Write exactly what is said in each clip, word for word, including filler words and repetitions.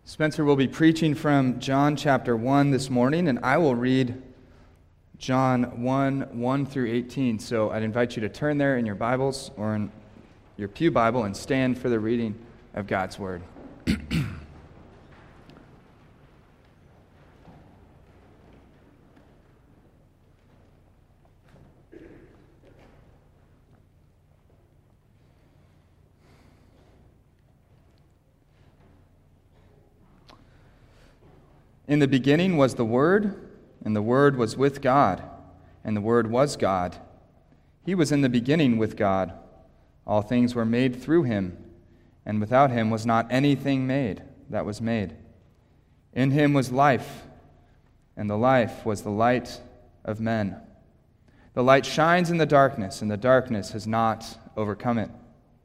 Spencer will be preaching from John chapter one this morning, and I will read John one, one through eighteen. So I'd invite you to turn there in your Bibles or in your pew Bible and stand for the reading of God's Word. In the beginning was the Word, and the Word was with God, and the Word was God. He was in the beginning with God. All things were made through him, and without him was not anything made that was made. In him was life, and the life was the light of men. The light shines in the darkness, and the darkness has not overcome it.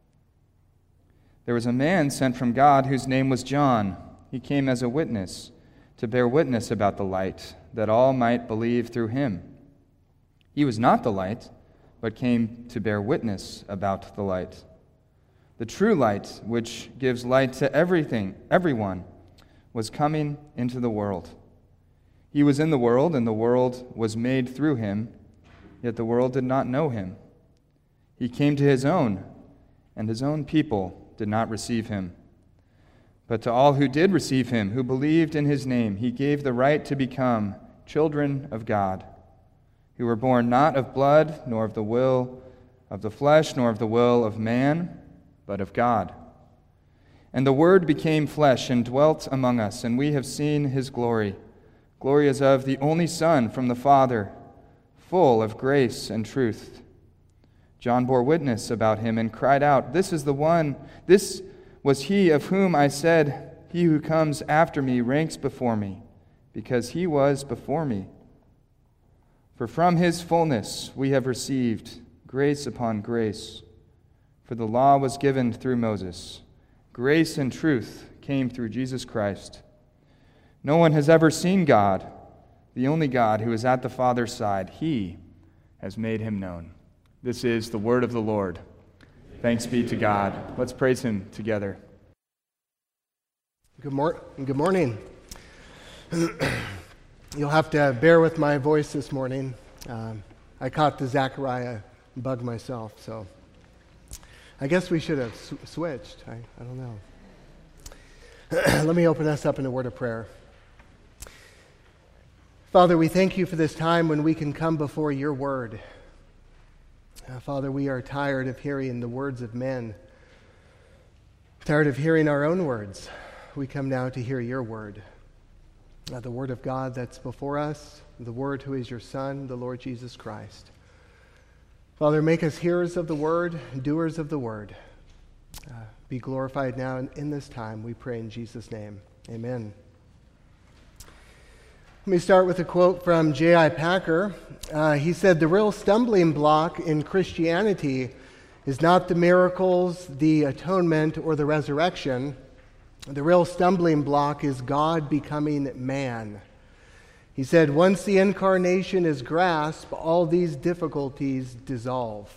There was a man sent from God whose name was John. He came as a witness, to bear witness about the light, that all might believe through him. He was not the light, but came to bear witness about the light. The true light, which gives light to everything, everyone, was coming into the world. He was in the world, and the world was made through him, yet the world did not know him. He came to his own, and his own people did not receive him. But to all who did receive him, who believed in his name, he gave the right to become children of God, who were born not of blood, nor of the will of the flesh, nor of the will of man, but of God. And the Word became flesh and dwelt among us, and we have seen his glory. Glory as of the only Son from the Father, full of grace and truth. John bore witness about him and cried out, "This is the one, this was he of whom I said, 'He who comes after me ranks before me, because he was before me.' For from his fullness we have received grace upon grace. For the law was given through Moses. Grace and truth came through Jesus Christ. No one has ever seen God, the only God who is at the Father's side. He has made him known." This is the word of the Lord. Thanks be to God. Let's praise him together. Good, mor- good morning. You'll have to bear with my voice this morning. Um, I caught the Zechariah bug myself, so I guess we should have sw- switched. I, I don't know. Let me open us up in a word of prayer. Father, we thank you for this time when we can come before your word. Uh, Father, we are tired of hearing the words of men, tired of hearing our own words. We come now to hear your word, uh, the word of God that's before us, the word who is your Son, the Lord Jesus Christ. Father, make us hearers of the word, doers of the word. Uh, be glorified now in, in this time, we pray in Jesus' name. Amen. Let me start with a quote from J I Packer. Uh, he said, "The real stumbling block in Christianity is not the miracles, the atonement, or the resurrection. The real stumbling block is God becoming man." He said, "Once the incarnation is grasped, all these difficulties dissolve."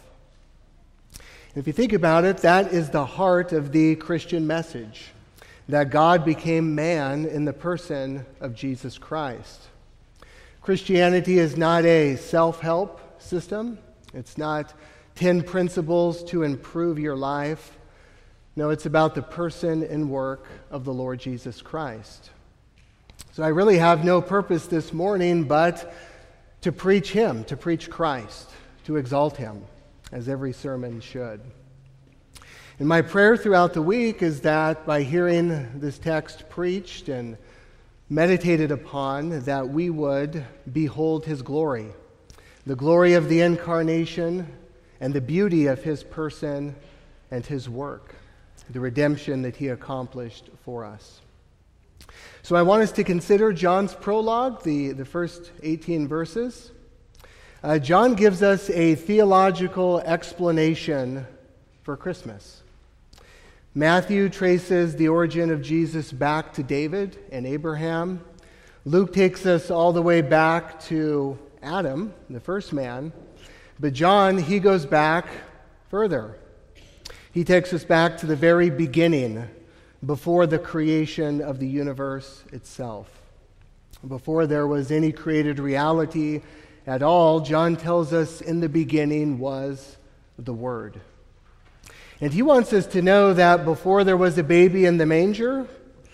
If you think about it, that is the heart of the Christian message, that God became man in the person of Jesus Christ. Christianity is not a self-help system. It's not ten principles to improve your life. No, it's about the person and work of the Lord Jesus Christ. So I really have no purpose this morning but to preach him, to preach Christ, to exalt him, as every sermon should. And my prayer throughout the week is that by hearing this text preached and meditated upon, that we would behold his glory, the glory of the incarnation and the beauty of his person and his work, the redemption that he accomplished for us. So I want us to consider John's prologue, the, the first eighteen verses. Uh, John gives us a theological explanation for Christmas. Matthew traces the origin of Jesus back to David and Abraham. Luke takes us all the way back to Adam, the first man. But John, he goes back further. He takes us back to the very beginning, before the creation of the universe itself. Before there was any created reality at all, John tells us in the beginning was the Word. And he wants us to know that before there was a baby in the manger,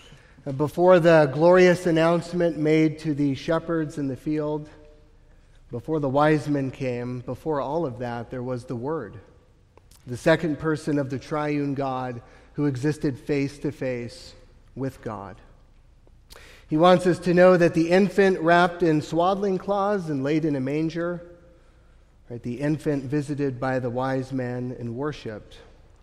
before the glorious announcement made to the shepherds in the field, before the wise men came, before all of that, there was the Word, the second person of the triune God who existed face to face with God. He wants us to know that the infant wrapped in swaddling cloths and laid in a manger, right, the infant visited by the wise men and worshipped,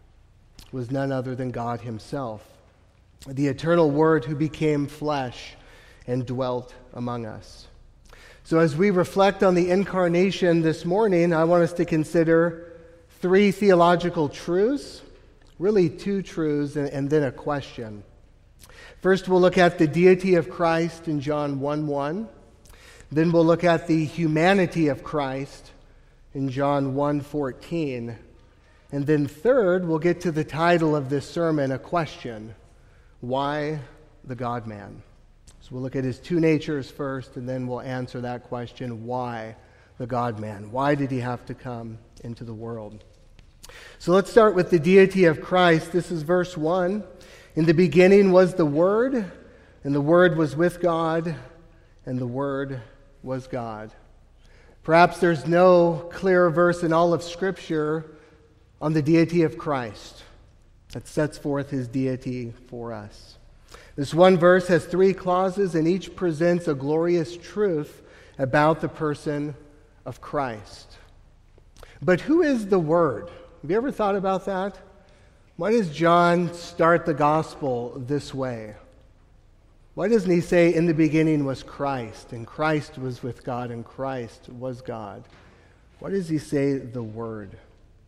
was none other than God himself, the eternal Word who became flesh and dwelt among us. So as we reflect on the incarnation this morning, I want us to consider three theological truths, really two truths, and, and then a question. First, we'll look at the deity of Christ in John one one. Then we'll look at the humanity of Christ in John one fourteen. And then third, we'll get to the title of this sermon, a question: why the God-man? So we'll look at his two natures first, and then we'll answer that question: why the God-man? Why did he have to come into the world? So let's start with the deity of Christ. This is verse one. In the beginning was the Word, and the Word was with God, and the Word was God. Perhaps there's no clearer verse in all of Scripture on the deity of Christ that sets forth his deity for us. This one verse has three clauses, and each presents a glorious truth about the person of Christ. But who is the Word? Have you ever thought about that? Why does John start the gospel this way? Why doesn't he say, in the beginning was Christ, and Christ was with God, and Christ was God? Why does he say the Word?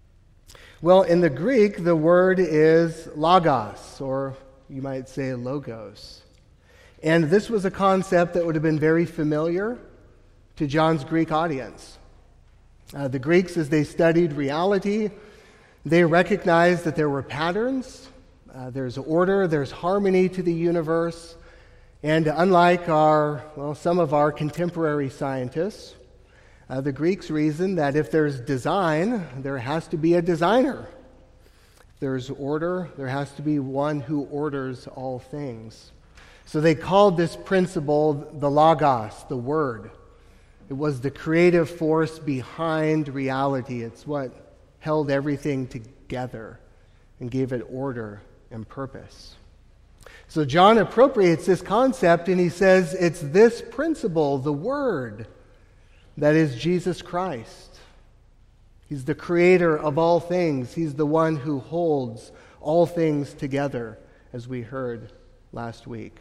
Well, in the Greek, the word is logos, or you might say logos. And this was a concept that would have been very familiar to John's Greek audience. Uh, the Greeks, as they studied reality, they recognized that there were patterns, uh, there's order, there's harmony to the universe, and unlike our, well, some of our contemporary scientists, uh, the Greeks reasoned that if there's design, there has to be a designer. If there's order, there has to be one who orders all things. So they called this principle the logos, the Word. It was the creative force behind reality. It's what held everything together and gave it order and purpose. So John appropriates this concept and he says it's this principle, the Word, that is Jesus Christ. He's the creator of all things. He's the one who holds all things together, as we heard last week.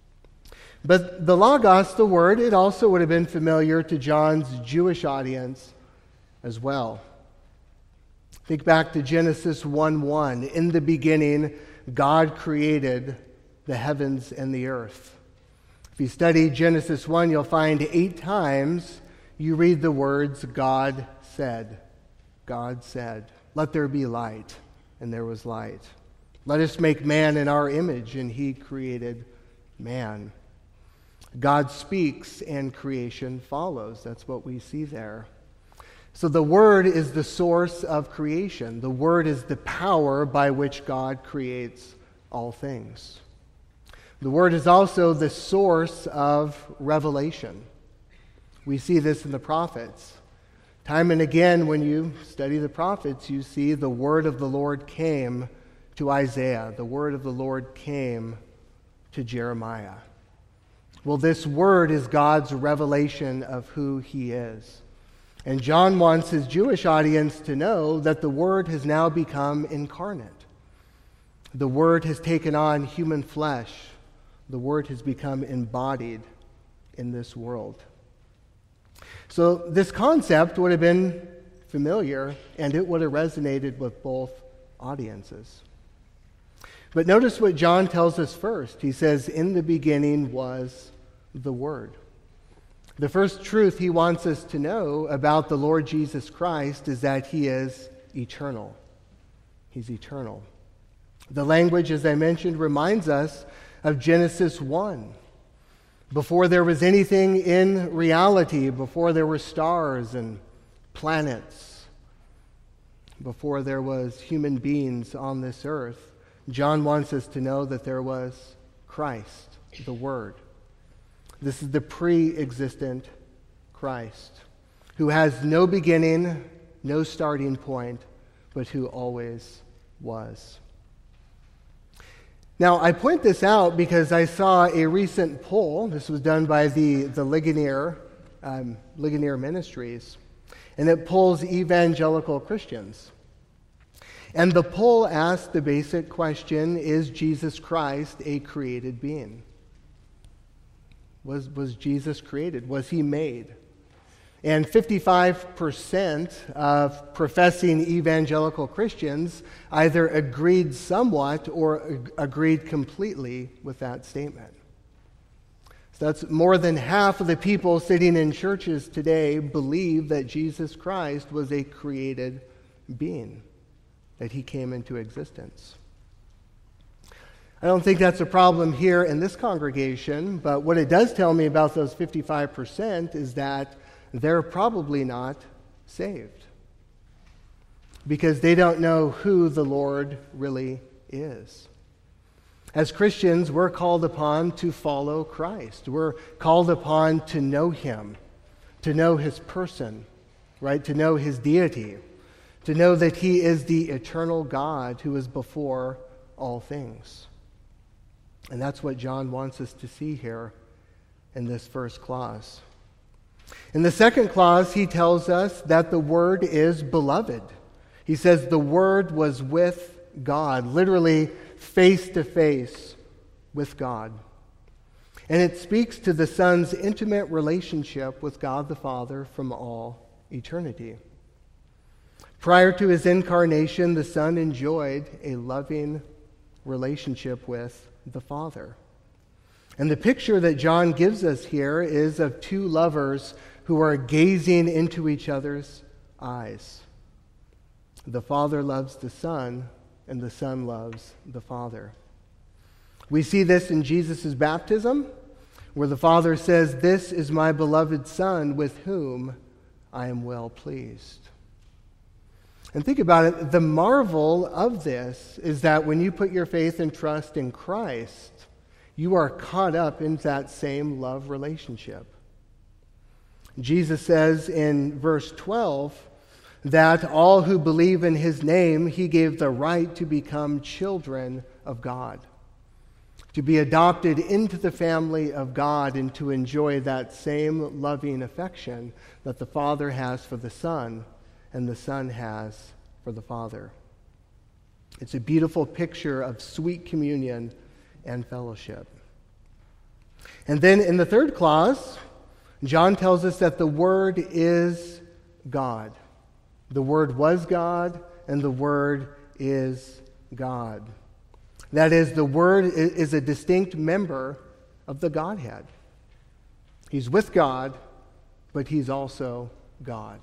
But the Logos, the Word, it also would have been familiar to John's Jewish audience as well. Think back to Genesis one one. In the beginning, God created the heavens and the earth. If you study Genesis one, you'll find eight times you read the words, God said. God said, let there be light, and there was light. Let us make man in our image, and he created man. God speaks, and creation follows. That's what we see there. So the Word is the source of creation. The Word is the power by which God creates all things. The Word is also the source of revelation. We see this in the prophets. Time and again, when you study the prophets, you see the word of the Lord came to Isaiah. The word of the Lord came to Jeremiah. Well, this word is God's revelation of who he is. And John wants his Jewish audience to know that the Word has now become incarnate. The Word has taken on human flesh. The Word has become embodied in this world. So this concept would have been familiar, and it would have resonated with both audiences. But notice what John tells us first. He says, in the beginning was the Word. The first truth he wants us to know about the Lord Jesus Christ is that he is eternal. He's eternal. The language, as I mentioned, reminds us of Genesis one. Before there was anything in reality, before there were stars and planets, before there was human beings on this earth, John wants us to know that there was Christ, the Word. This is the pre-existent Christ, who has no beginning, no starting point, but who always was. Now, I point this out because I saw a recent poll. This was done by the, the Ligonier, um, Ligonier Ministries, and it polls evangelical Christians. And the poll asked the basic question, is Jesus Christ a created being? Was, was Jesus created? Was he made? And fifty-five percent of professing evangelical Christians either agreed somewhat or ag- agreed completely with that statement. So that's more than half of the people sitting in churches today believe that Jesus Christ was a created being, that he came into existence. I don't think that's a problem here in this congregation, but what it does tell me about those fifty-five percent is that they're probably not saved because they don't know who the Lord really is. As Christians, we're called upon to follow Christ. We're called upon to know him, to know his person, right? To know his deity, to know that he is the eternal God who is before all things. And that's what John wants us to see here in this first clause. In the second clause, he tells us that the Word is beloved. He says the Word was with God, literally face to face with God. And it speaks to the Son's intimate relationship with God the Father from all eternity. Prior to his incarnation, the Son enjoyed a loving relationship with the Father. And the picture that John gives us here is of two lovers who are gazing into each other's eyes. The Father loves the Son, and the Son loves the Father. We see this in Jesus' baptism, where the Father says, "This is my beloved Son, with whom I am well pleased." And think about it, the marvel of this is that when you put your faith and trust in Christ, you are caught up in that same love relationship. Jesus says in verse twelve that all who believe in his name, he gave the right to become children of God, to be adopted into the family of God and to enjoy that same loving affection that the Father has for the Son and the Son has for the Father. It's a beautiful picture of sweet communion and fellowship. And then in the third clause, John tells us that the Word is God. The Word was God, and the Word is God. That is, the Word is a distinct member of the Godhead. He's with God, but he's also God.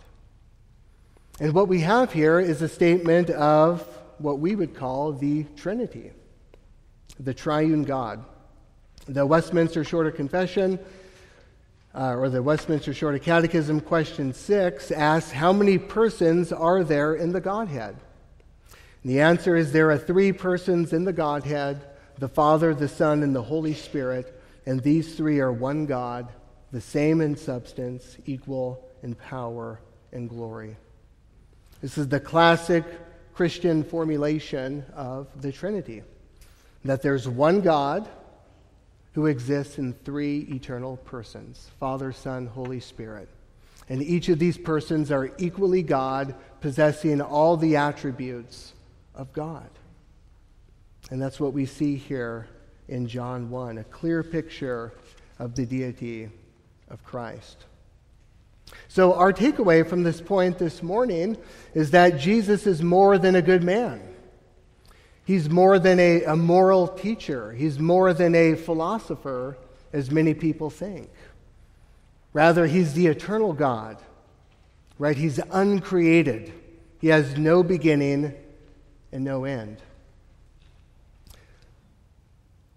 And what we have here is a statement of what we would call the Trinity, the triune God. The Westminster Shorter Confession, uh, or the Westminster Shorter Catechism, question six, asks, how many persons are there in the Godhead? And the answer is there are three persons in the Godhead, the Father, the Son, and the Holy Spirit, and these three are one God, the same in substance, equal in power and glory. This is the classic Christian formulation of the Trinity, that there's one God who exists in three eternal persons, Father, Son, Holy Spirit. And each of these persons are equally God, possessing all the attributes of God. And that's what we see here in John one, a clear picture of the deity of Christ. So our takeaway from this point this morning is that Jesus is more than a good man. He's more than a, a moral teacher. He's more than a philosopher, as many people think. Rather, he's the eternal God, right? He's uncreated. He has no beginning and no end.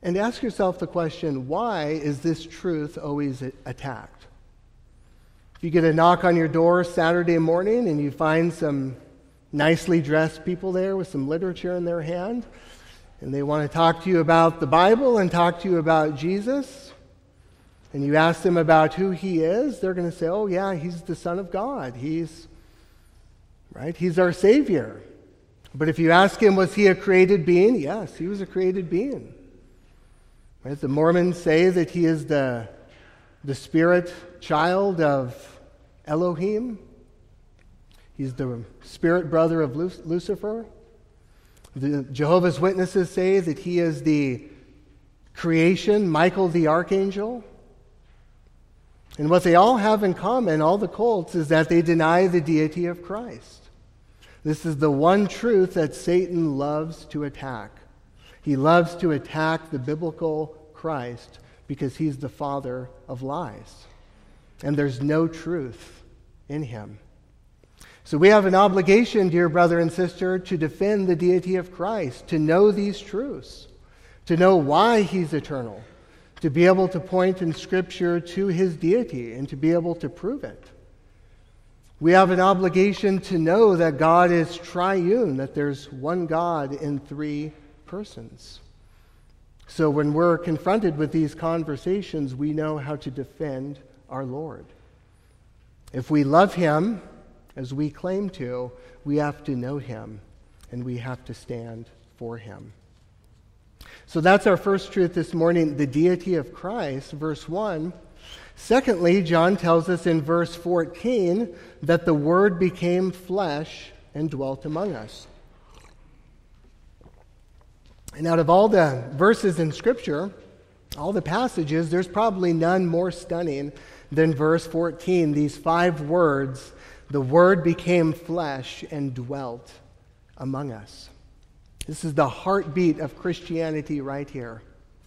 And ask yourself the question, why is this truth always attacked? If you get a knock on your door Saturday morning and you find some nicely dressed people there with some literature in their hand, and they want to talk to you about the Bible and talk to you about Jesus, and you ask them about who he is, they're going to say, oh yeah, he's the Son of God. He's, right, he's our Savior. But if you ask him, was he a created being? Yes, he was a created being. Right? The Mormons say that he is the, the spirit child of Elohim. He's the spirit brother of Lucifer. The Jehovah's Witnesses say that he is the creation, Michael the archangel. And what they all have in common, all the cults, is that they deny the deity of Christ. This is the one truth that Satan loves to attack. He loves to attack the biblical Christ because he's the father of lies. And there's no truth in him. So we have an obligation, dear brother and sister, to defend the deity of Christ, to know these truths, to know why he's eternal, to be able to point in Scripture to his deity and to be able to prove it. We have an obligation to know that God is triune, that there's one God in three persons. So when we're confronted with these conversations, we know how to defend our Lord. If we love him, as we claim to, we have to know him, and we have to stand for him. So that's our first truth this morning, the deity of Christ, verse one. Secondly, John tells us in verse fourteen that the Word became flesh and dwelt among us. And out of all the verses in Scripture, all the passages, there's probably none more stunning than verse fourteen, these five words, the Word became flesh and dwelt among us. This is the heartbeat of Christianity right here.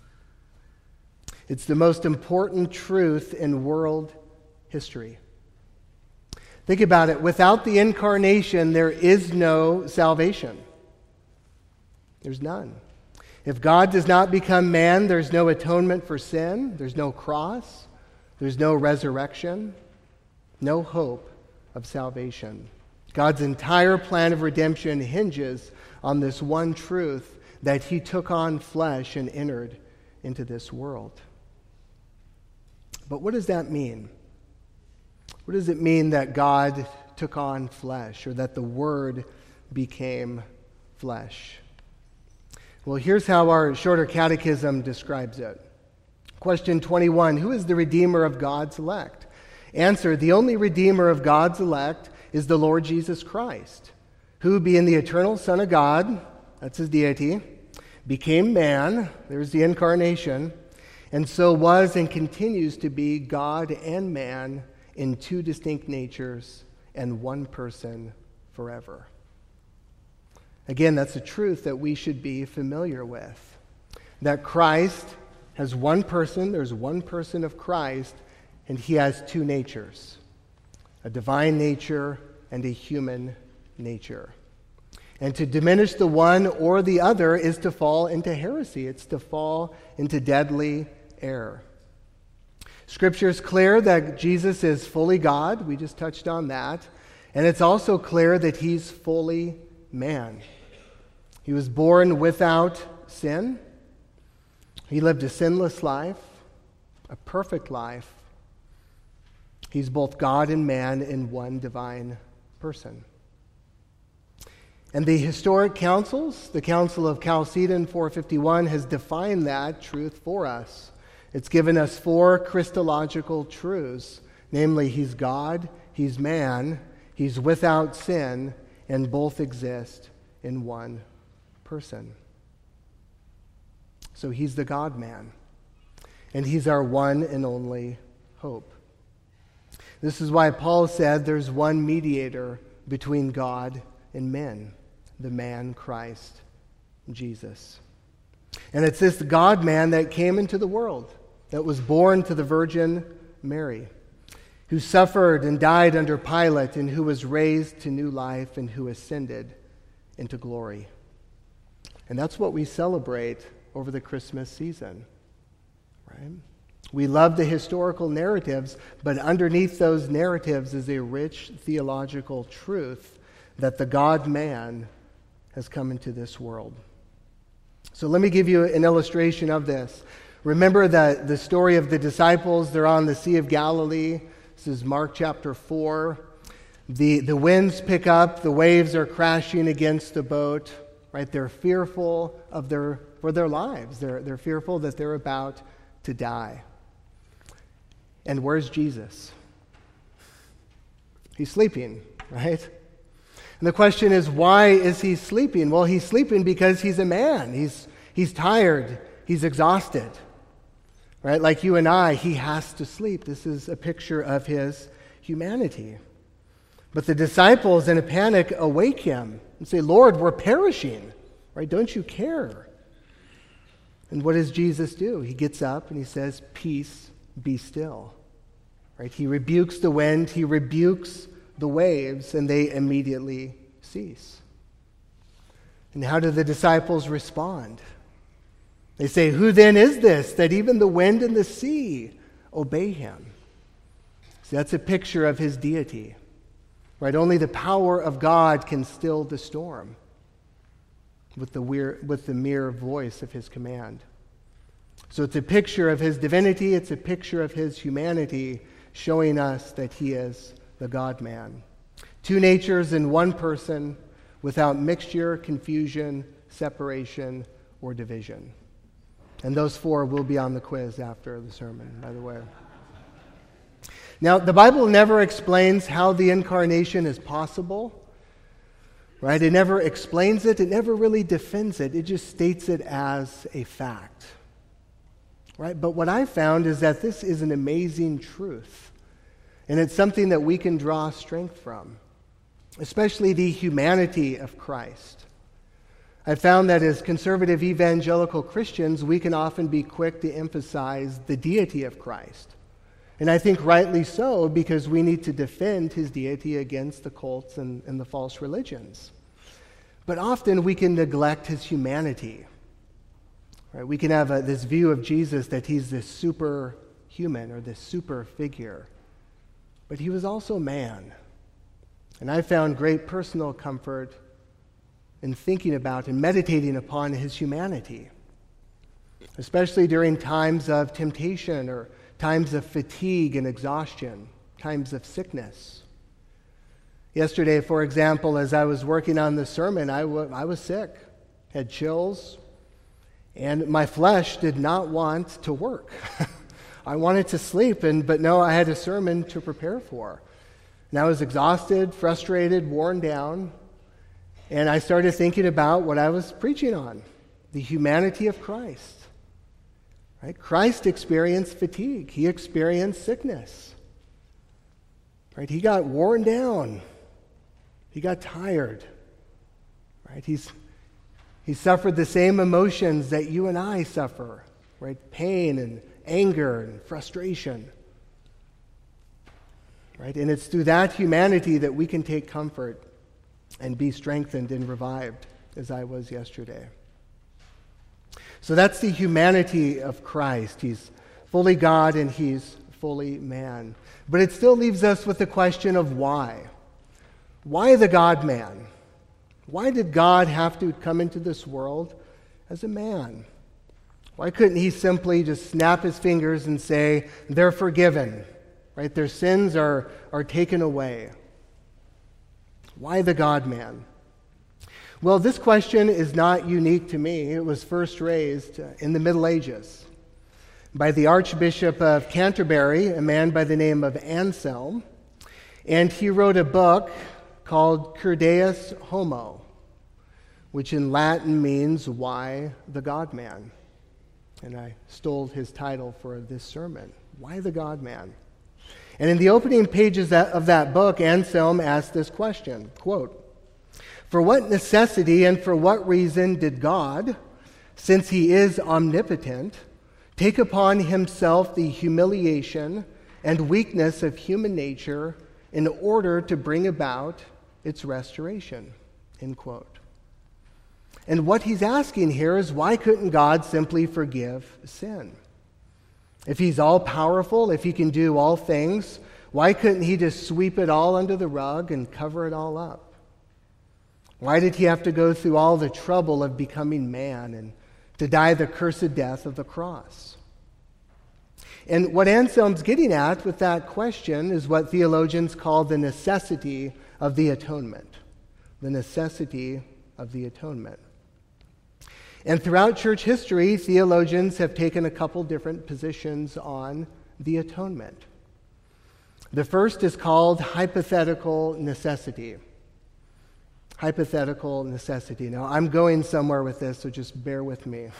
It's the most important truth in world history. Think about it. Without the incarnation, there is no salvation. There's none. If God does not become man, there's no atonement for sin. There's no cross. There's no resurrection. No hope of salvation. God's entire plan of redemption hinges on this one truth, that he took on flesh and entered into this world. But what does that mean? What does it mean that God took on flesh, or that the Word became flesh? Well, here's how our shorter catechism describes it. Question twenty-one, who is the Redeemer of God's elect? Answer, the only Redeemer of God's elect is the Lord Jesus Christ, who, being the eternal Son of God, that's his deity, became man, there's the incarnation, and so was and continues to be God and man in two distinct natures and one person forever. Again, that's a truth that we should be familiar with, that Christ has one person, there's one person of Christ, and he has two natures, a divine nature and a human nature. And to diminish the one or the other is to fall into heresy. It's to fall into deadly error. Scripture is clear that Jesus is fully God. We just touched on that. And it's also clear that he's fully man. He was born without sin. He lived a sinless life, a perfect life. He's both God and man in one divine person. And the historic councils, the Council of Chalcedon four fifty-one, has defined that truth for us. It's given us four Christological truths, namely, he's God, he's man, he's without sin, and both exist in one person. So he's the God-man, and he's our one and only hope. This is why Paul said there's one mediator between God and men, the man Christ Jesus. And it's this God-man that came into the world, that was born to the Virgin Mary, who suffered and died under Pilate, and who was raised to new life, and who ascended into glory. And that's what we celebrate over the Christmas season, right? We love the historical narratives, but underneath those narratives is a rich theological truth that the God-man has come into this world. So let me give you an illustration of this. Remember the, the story of the disciples. They're on the Sea of Galilee. This is Mark chapter four. The, the winds pick up. The waves are crashing against the boat. Right? They're fearful of their for their lives. They're, they're fearful that they're about to die. And where's Jesus? He's sleeping, right? And the question is, why is he sleeping? Well, he's sleeping because he's a man. He's, he's tired. He's exhausted. Right? Like you and I, he has to sleep. This is a picture of his humanity. But the disciples, in a panic, awake him and say, Lord, we're perishing. Right? Don't you care? And what does Jesus do? He gets up and he says, peace, be still. Right? He rebukes the wind, he rebukes the waves, and they immediately cease. And how do the disciples respond? They say, who then is this that even the wind and the sea obey him? See, that's a picture of his deity. Right? Only the power of God can still the storm with the, weir- with the mere voice of his command. So it's a picture of his divinity, it's a picture of his humanity, showing us that he is the God-man. Two natures in one person, without mixture, confusion, separation, or division. And those four will be on the quiz after the sermon, by the way. Now, the Bible never explains how the incarnation is possible, right? It never explains it. It never really defends it. It just states it as a fact, right? But what I found is that this is an amazing truth, and it's something that we can draw strength from, especially the humanity of Christ. I found that as conservative evangelical Christians, we can often be quick to emphasize the deity of Christ. And I think rightly so, because we need to defend his deity against the cults and, and the false religions. But often we can neglect his humanity. Right? We can have a, this view of Jesus that he's this superhuman or this super figure. But he was also man. And I found great personal comfort in thinking about and meditating upon his humanity, especially during times of temptation or times of fatigue and exhaustion, times of sickness. Yesterday, for example, as I was working on the sermon, I, w- I was sick, had chills, and my flesh did not want to work. I wanted to sleep, and but no, I had a sermon to prepare for. And I was exhausted, frustrated, worn down, and I started thinking about what I was preaching on, the humanity of Christ. Right? Christ experienced fatigue. He experienced sickness. Right? He got worn down. He got tired. Right? He's he suffered the same emotions that you and I suffer. Right? Pain and anger and frustration. Right? And it's through that humanity that we can take comfort and be strengthened and revived, as I was yesterday. So that's the humanity of Christ. He's fully God and he's fully man. But it still leaves us with the question of why. Why the God-man? Why did God have to come into this world as a man? Why couldn't he simply just snap his fingers and say, they're forgiven, right? Their sins are, are taken away. Why the God-man? Well, this question is not unique to me. It was first raised in the Middle Ages by the Archbishop of Canterbury, a man by the name of Anselm, and he wrote a book called Cur Deus Homo, which in Latin means, Why the God-man? And I stole his title for this sermon, Why the God-man? And in the opening pages of that book, Anselm asked this question, quote, for what necessity and for what reason did God, since he is omnipotent, take upon himself the humiliation and weakness of human nature in order to bring about its restoration? End quote. And what he's asking here is, why couldn't God simply forgive sin? If he's all-powerful, if he can do all things, why couldn't he just sweep it all under the rug and cover it all up? Why did he have to go through all the trouble of becoming man and to die the cursed death of the cross? And what Anselm's getting at with that question is what theologians call the necessity of the atonement. The necessity of the atonement. And throughout church history, theologians have taken a couple different positions on the atonement. The first is called hypothetical necessity. Hypothetical necessity. Now, I'm going somewhere with this, so just bear with me.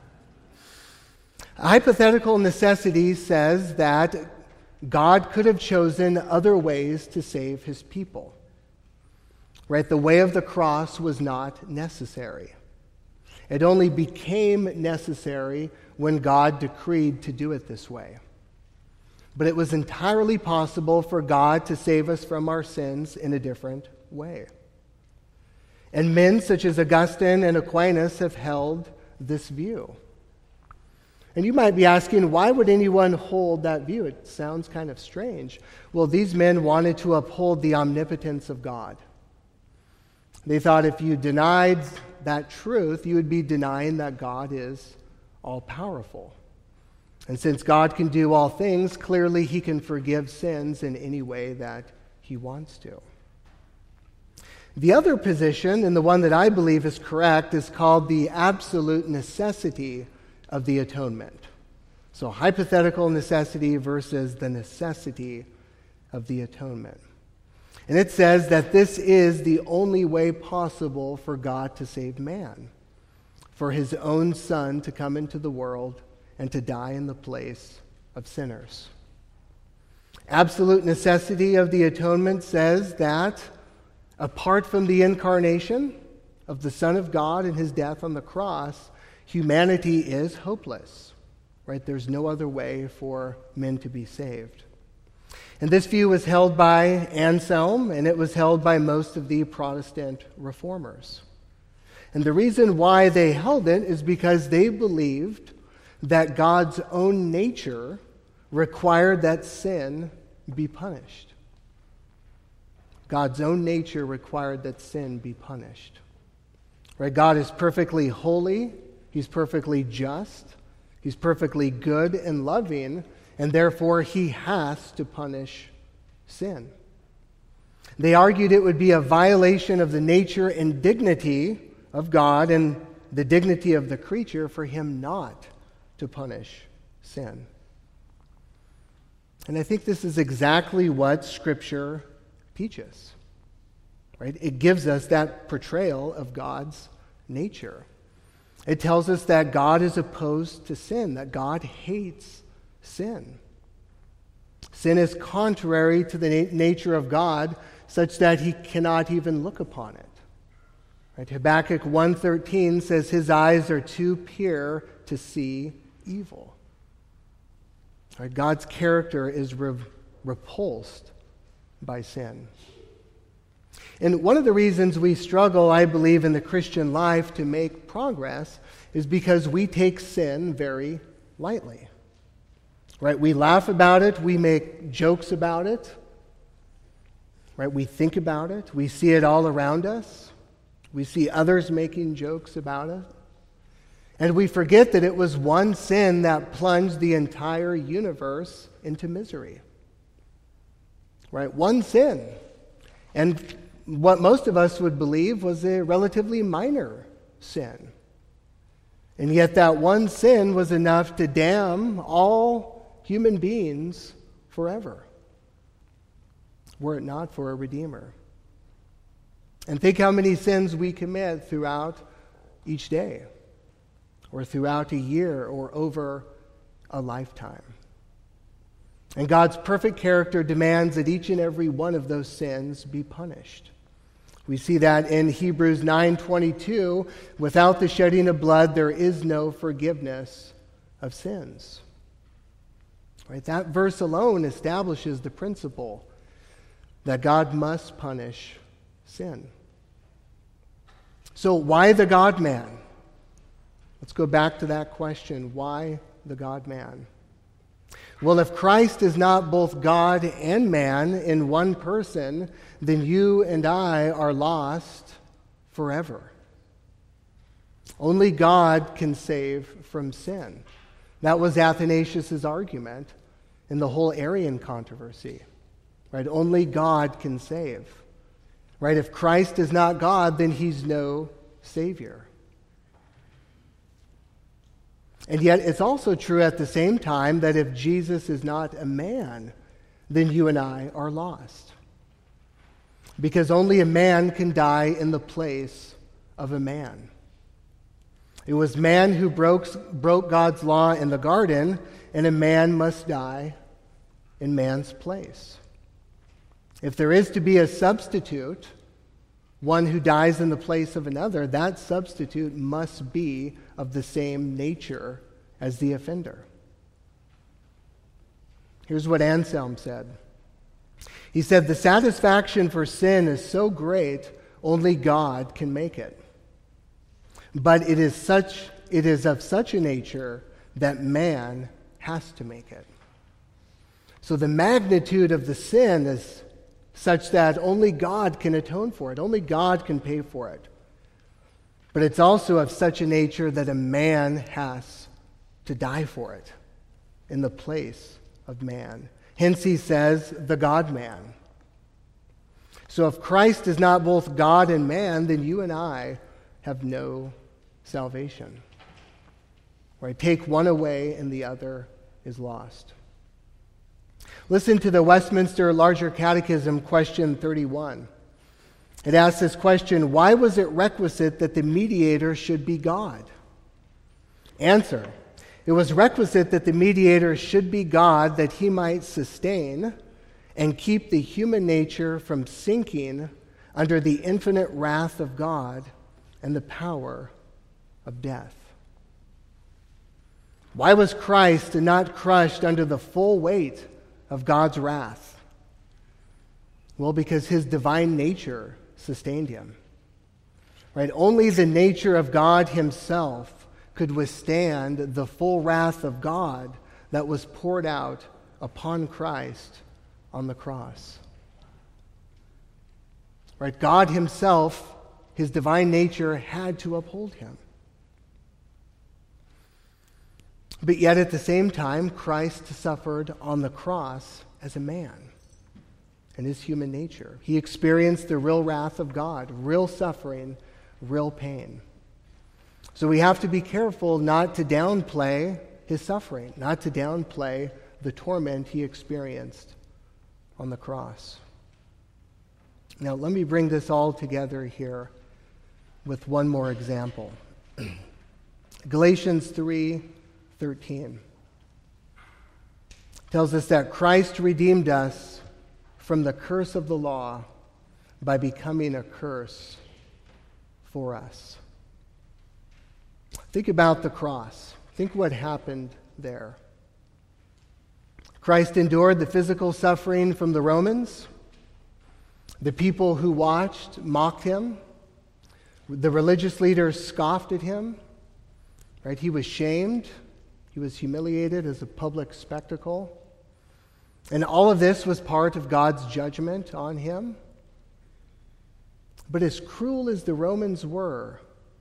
Hypothetical necessity says that God could have chosen other ways to save his people. Right? The way of the cross was not necessary. It only became necessary when God decreed to do it this way. But it was entirely possible for God to save us from our sins in a different way. And men such as Augustine and Aquinas have held this view. And you might be asking, why would anyone hold that view? It sounds kind of strange. Well, these men wanted to uphold the omnipotence of God. They thought if you denied that truth, you would be denying that God is all-powerful. And since God can do all things, clearly he can forgive sins in any way that he wants to. The other position, and the one that I believe is correct, is called the absolute necessity of the atonement. So hypothetical necessity versus the necessity of the atonement. And it says that this is the only way possible for God to save man, for his own Son to come into the world and to die in the place of sinners. Absolute necessity of the atonement says that apart from the incarnation of the Son of God and his death on the cross, humanity is hopeless. Right? There's no other way for men to be saved. And this view was held by Anselm, and it was held by most of the Protestant reformers. And the reason why they held it is because they believed that God's own nature required that sin be punished. God's own nature required that sin be punished. Right? God is perfectly holy, he's perfectly just, he's perfectly good and loving, and therefore he has to punish sin. They argued it would be a violation of the nature and dignity of God and the dignity of the creature for him not to punish sin. And I think this is exactly what Scripture teaches. Right? It gives us that portrayal of God's nature. It tells us that God is opposed to sin, that God hates sin. Sin is contrary to the na- nature of God, such that he cannot even look upon it. Right? Habakkuk one thirteen says his eyes are too pure to see evil. Right? God's character is re- repulsed by sin. And one of the reasons we struggle, I believe, in the Christian life to make progress is because we take sin very lightly. Right? We laugh about it, we make jokes about it. Right? We think about it, we see it all around us. We see others making jokes about it. And we forget that it was one sin that plunged the entire universe into misery. Right? One sin. And what most of us would believe was a relatively minor sin. And yet that one sin was enough to damn all human beings forever, were it not for a Redeemer. And think how many sins we commit throughout each day, or throughout a year, or over a lifetime. And God's perfect character demands that each and every one of those sins be punished. We see that in Hebrews nine twenty-two, without the shedding of blood, there is no forgiveness of sins. Right? That verse alone establishes the principle that God must punish sin. So why the God-man? Let's go back to that question. Why the God-man? Well, if Christ is not both God and man in one person, then you and I are lost forever. Only God can save from sin. That was Athanasius' argument in the whole Arian controversy. Right? Only God can save. Right? If Christ is not God, then he's no Savior. And yet it's also true at the same time that if Jesus is not a man, then you and I are lost. Because only a man can die in the place of a man. It was man who broke, broke God's law in the garden, and a man must die in man's place. If there is to be a substitute, one who dies in the place of another, that substitute must be of the same nature as the offender. Here's what Anselm said. He said, "The satisfaction for sin is so great, only God can make it. But it is such it is of such a nature that man has to make it." So the magnitude of the sin is such that only God can atone for it. Only God can pay for it. But it's also of such a nature that a man has to die for it in the place of man. Hence he says, the God-man. So if Christ is not both God and man, then you and I have no salvation. Right? Take one away and the other is lost. Listen to the Westminster Larger Catechism, question thirty-one. It asks this question, why was it requisite that the mediator should be God? Answer, it was requisite that the mediator should be God that he might sustain and keep the human nature from sinking under the infinite wrath of God and the power of death. Why was Christ not crushed under the full weight of God's wrath? Well, because his divine nature sustained him. Right? Only the nature of God himself could withstand the full wrath of God that was poured out upon Christ on the cross. Right? God himself, his divine nature, had to uphold him. But yet at the same time, Christ suffered on the cross as a man in his human nature. He experienced the real wrath of God, real suffering, real pain. So we have to be careful not to downplay his suffering, not to downplay the torment he experienced on the cross. Now, let me bring this all together here with one more example. Galatians three thirteen tells us that Christ redeemed us from the curse of the law by becoming a curse for us. Think about the cross. Think what happened there. Christ endured the physical suffering from the Romans. The people who watched mocked him. The religious leaders scoffed at him. Right? He was shamed. He was humiliated as a public spectacle. And all of this was part of God's judgment on him. But as cruel as the Romans were,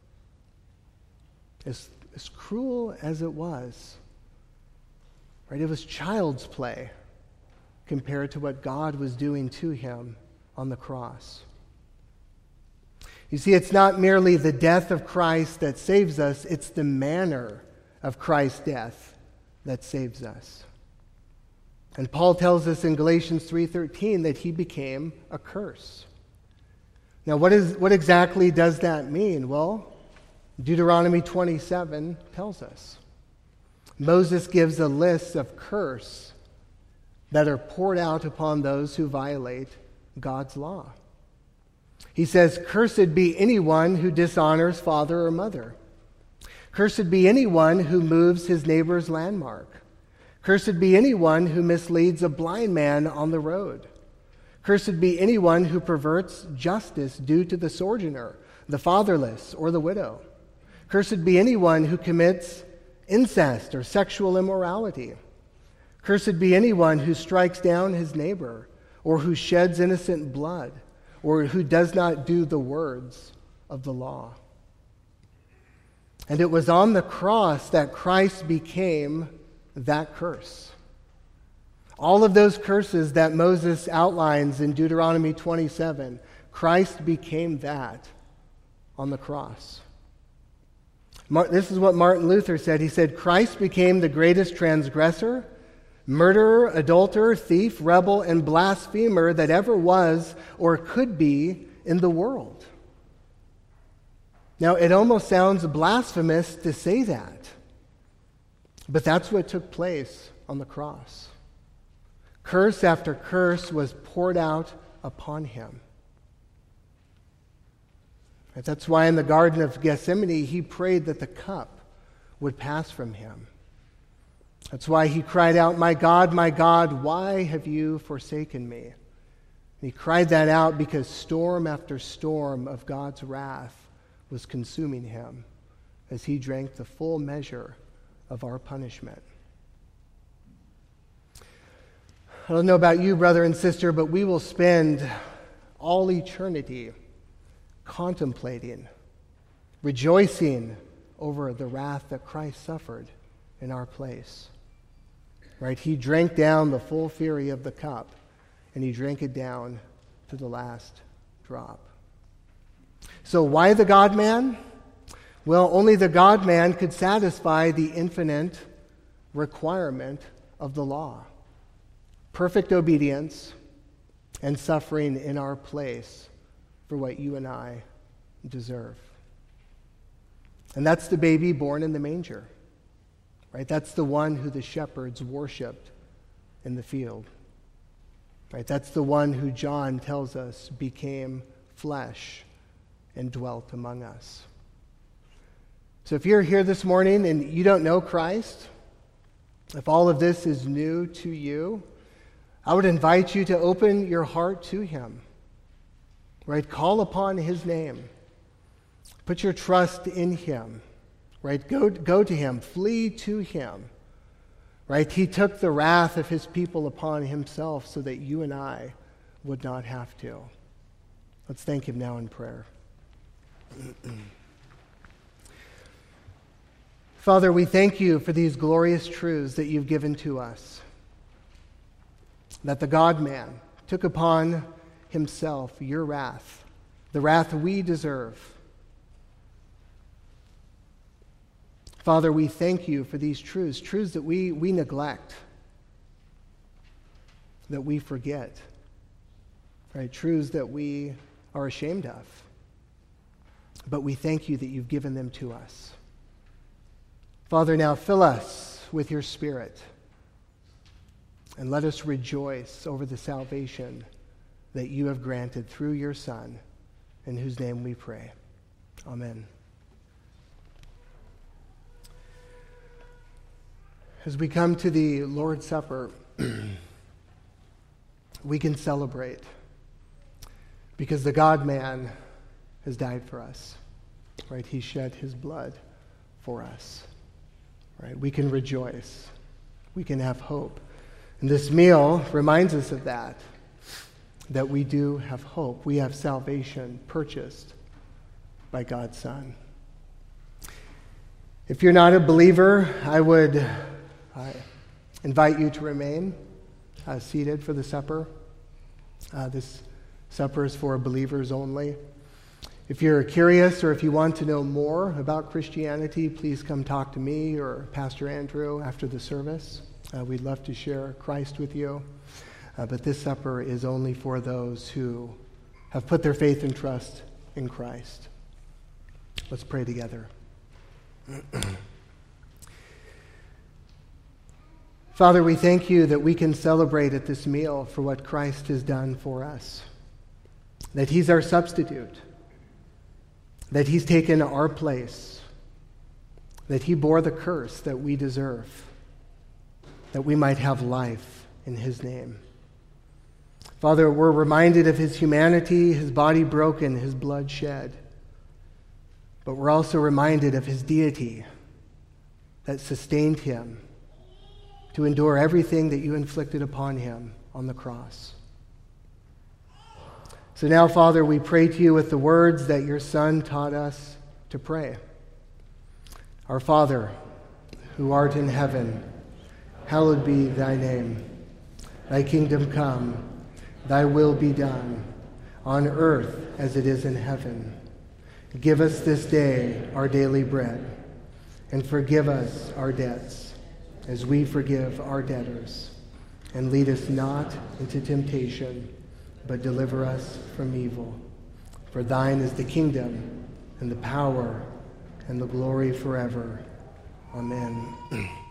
as, as cruel as it was, right, it was child's play compared to what God was doing to him on the cross. You see, it's not merely the death of Christ that saves us, it's the manner of Christ's death that saves us. And Paul tells us in Galatians three thirteen that he became a curse. Now, what is what exactly does that mean? Well, Deuteronomy twenty-seven tells us. Moses gives a list of curse that are poured out upon those who violate God's law. He says, "Cursed be anyone who dishonors father or mother. Cursed be anyone who moves his neighbor's landmark. Cursed be anyone who misleads a blind man on the road. Cursed be anyone who perverts justice due to the sojourner, the fatherless, or the widow. Cursed be anyone who commits incest or sexual immorality. Cursed be anyone who strikes down his neighbor, or who sheds innocent blood, or who does not do the words of the law. And it was on the cross that Christ became that curse. All of those curses that Moses outlines in Deuteronomy twenty-seven, Christ became that on the cross. This is what Martin Luther said. He said, Christ became the greatest transgressor, murderer, adulterer, thief, rebel, and blasphemer that ever was or could be in the world. Now, it almost sounds blasphemous to say that, but that's what took place on the cross. Curse after curse was poured out upon him. And that's why in the Garden of Gethsemane, he prayed that the cup would pass from him. That's why he cried out, "My God, my God, why have you forsaken me?" And he cried that out because storm after storm of God's wrath was consuming him as he drank the full measure of our punishment. I don't know about you, brother and sister, but we will spend all eternity contemplating, rejoicing over the wrath that Christ suffered in our place. Right? He drank down the full fury of the cup, and he drank it down to the last drop. So why the God-man? Well, only the God-man could satisfy the infinite requirement of the law. Perfect obedience and suffering in our place for what you and I deserve. And that's the baby born in the manger, right? That's the one who the shepherds worshiped in the field, right? That's the one who John tells us became flesh and dwelt among us. So if you're here this morning and you don't know Christ, if all of this is new to you, I would invite you to open your heart to him. Right? Call upon his name. Put your trust in him. Right? Go, go to him. Flee to him. Right? He took the wrath of his people upon himself so that you and I would not have to. Let's thank him now in prayer. Father, we thank you for these glorious truths that you've given to us. That the God-man took upon himself your wrath, the wrath we deserve. Father, we thank you for these truths, truths that we, we neglect, that we forget, right? Truths that we are ashamed of. But we thank you that you've given them to us. Father, now fill us with your Spirit, and let us rejoice over the salvation that you have granted through your Son, in whose name we pray. Amen. As we come to the Lord's Supper, we can celebrate because the God-man has died for us. Right? He shed his blood for us. Right? We can rejoice. We can have hope. And this meal reminds us of that, that we do have hope. We have salvation purchased by God's Son. If you're not a believer, I would uh, invite you to remain uh, seated for the supper. Uh, this supper is for believers only. If you're curious or if you want to know more about Christianity, please come talk to me or Pastor Andrew after the service. Uh, we'd love to share Christ with you. Uh, but this supper is only for those who have put their faith and trust in Christ. Let's pray together. Father, we thank you that we can celebrate at this meal for what Christ has done for us. That he's our substitute. That he's taken our place. That he bore the curse that we deserve. That we might have life in his name. Father, we're reminded of his humanity, his body broken, his blood shed, but we're also reminded of his deity that sustained him to endure everything that you inflicted upon him on the cross. So now, Father, we pray to you with the words that your Son taught us to pray. Our Father, who art in heaven, hallowed be thy name. Thy kingdom come, thy will be done, on earth as it is in heaven. Give us this day our daily bread, and forgive us our debts, as we forgive our debtors. And lead us not into temptation, but deliver us from evil. For thine is the kingdom, and the power, and the glory forever. Amen.